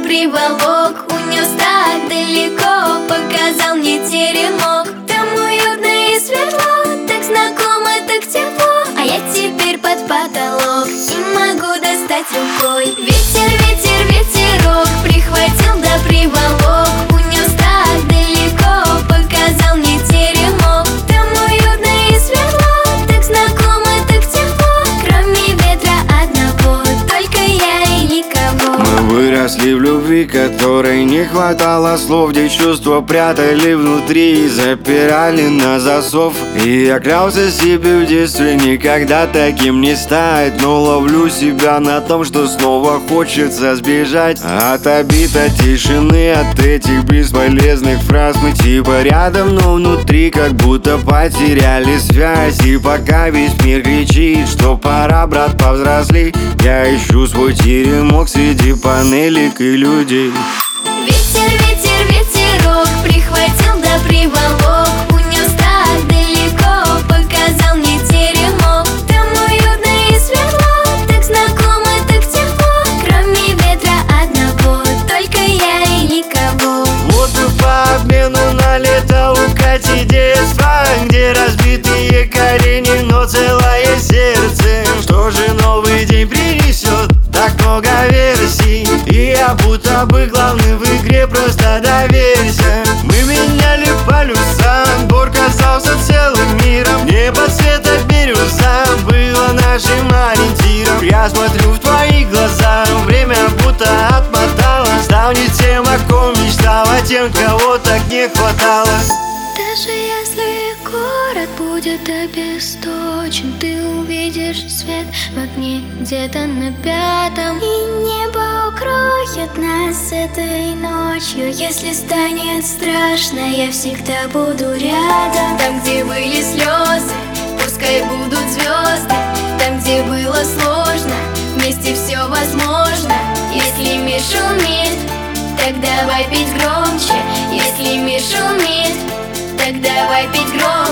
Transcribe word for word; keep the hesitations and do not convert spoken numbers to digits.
приволок, унес так далеко, показал мне теремок. Там уютно и светло, так знакомо, так тепло, а я теперь под потолок и могу достать рукой. Ветер, ветер, ветерок, прихватил да приволок, унес так далеко, показал мне теремок. Там уютно и светло, так знакомо, так тепло, кроме ветра одного, только я и никого. Мы выросли в любви, которой не хватало слов, где чувства прятали внутри и запирали на засов. И я клялся себе в детстве никогда таким не стать, но ловлю себя на том, что снова хочется сбежать от обид, от тишины, от этих бесполезных фраз. Мы типа рядом, но внутри как будто потеряли связь. И пока весь мир кричит, что пора, брат, повзрослей, я ищу свой теремок среди панелек и людей. Ветер, ветер, ветерок, прихватил да приволок, унес так далеко, показал мне теремок. Там уютно и светло, так знакомо, так тепло, кроме ветра одного, только я и никого. Вот бы по обмену на лето укатить детство, где разбитые колени, но целое сердце. Что же новый день принесет? Так много версий, и я будто бы главный в игре, просто доверься. Мы меняли полюса, двор казался целым миром, небо цвета бирюза было нашим ориентиром. Я смотрю в твои глаза, время будто отмотало, стал не тем, о ком мечтал, а тем, кого так не хватало. Даже если город будет обесточен, ты увидишь свет в окне где-то на пятом, и небо укроет нас этой ночью. Если станет страшно, я всегда буду рядом. Там, где были слезы, пускай будут звезды. Там, где было сложно, вместе все возможно. Если мир шумит, так давай петь громче. Если мир шумит, так давай петь громче.